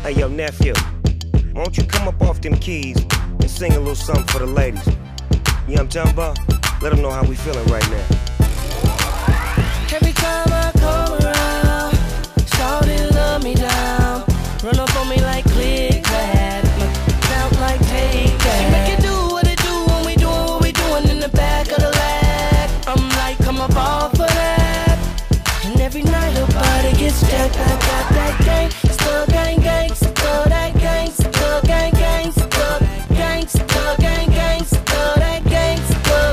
Hey, yo, nephew, why don't you come up off them keys and sing a little something for the ladies? You know what I'm talking about? Let them know how we feeling right now. Every time I come around, shawty love me down. Run up on me like click clack, sound like take that. She make it do what it do when we doing what we doing in the back of the lag. I'm like, come up off of that. And every night her body gets jacked. I got that gang, still gang gang, still that gang, still gang gang, still gang, still gang gang, still that gang, still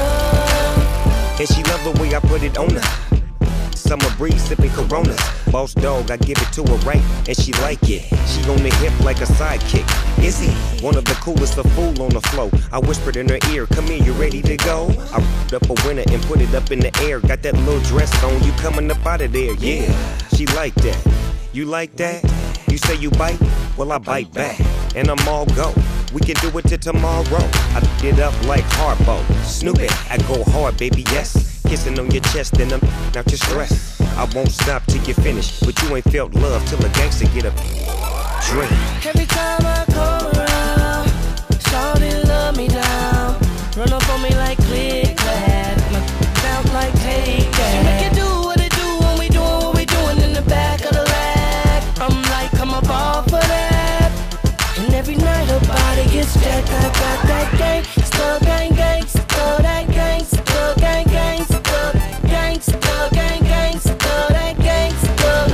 love. And she love the way I put it on her. Summer breeze sipping Coronas. Boss dog, I give it to her right, and she like it. She on the hip like a sidekick. Is he one of the coolest, a fool on the flow? I whispered in her ear, come here, you ready to go? I rolled up a winner and put it up in the air. Got that little dress on, you coming up out of there, yeah. She like that. You like that? You say you bite? Well, I bite back, and I'm all go. We can do it till tomorrow. I did up like Harpo. Snoopy, I go hard, baby, yes. Kissing on your chest and I'm out your stress. I won't stop till you finish, but you ain't felt love till a gangster get a drink. Every time I come around, shawty love me down. Run up on me like click clack, sound like take that. She make it do what it do when we doing what we doing in the back of the lag. I'm like, come up off of that. And every night her body gets jacked. I got that gang, still gang gang, still that gang, still gang gang, still gang, still gang gang, still that gang, still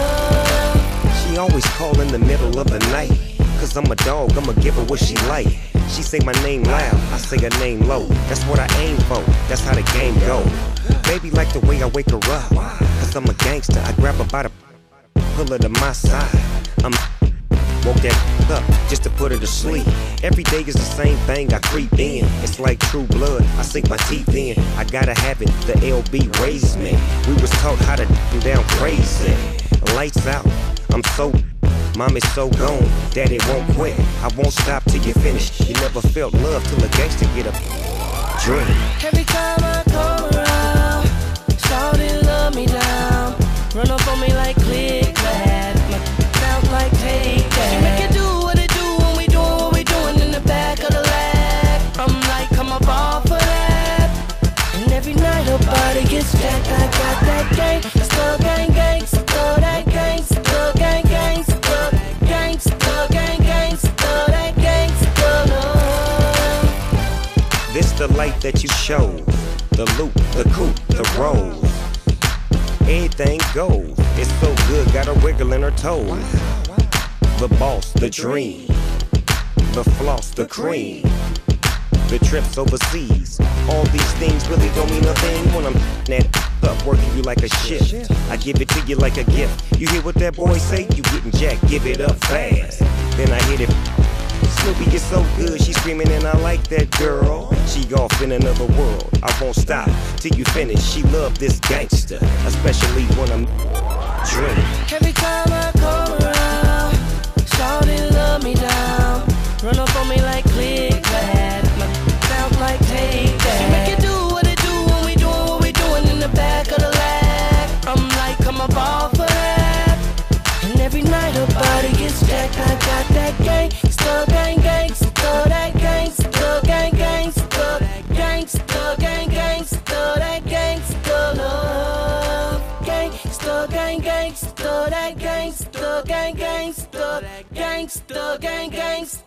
love. She always call in the middle of the night, cause I'm a dog, I'ma give her what she like. She say my name loud, I say her name low. That's what I aim for, that's how the game go. Baby like the way I wake her up, cause I'm a gangster. I grab her by the pull her to my side. I'm woke that up just to put her to sleep. Every day is the same thing, I creep in. It's like true blood, I sink my teeth in. I gotta have it, the LB raised me. We was taught how to do down crazy. Lights out, I'm so, mom is so gone, daddy won't quit. I won't stop till you finish. You never felt love till a gangster get a drink. Every time I come around, shawty love me down. Run up on me like click clack, sound like take that. She make it do what it do when we doing what we doing in the back of the lag. I'm like, come up off of that. And every night her body gets jacked. I got that gang, still gang gang, still that gang, still gang gang, still gang, still gang gang, still that gang, still love. This the light that you show, the loop, the coupe, the rolls. Anything goes, it's so good, got her wiggling her toes. The boss, the dream, the floss, the cream, the trips overseas. All these things really don't mean a thing when I'm that up, working you like a shift. I give it to you like a gift. You hear what that boy say? You getting jacked, give it up fast. Then I hit it. Snoopy is so good, she screaming and I like that girl. She off in another world, I won't stop till you finish. She love this gangster, especially when I'm drink. Every time I come around, shawty love me down. Run up on me like click clack, sound like take that. She make it do what it do when we doing what we doing in the back of the lag. I'm like, come up off of that. And every night her body gets jacked. I got that gang, still gang gang, still that gang, still gang gang, still gang, still gang gang, still that gang, still love. Gang, still gang gang, still that gang, still gang gang, still gang, still gang gang.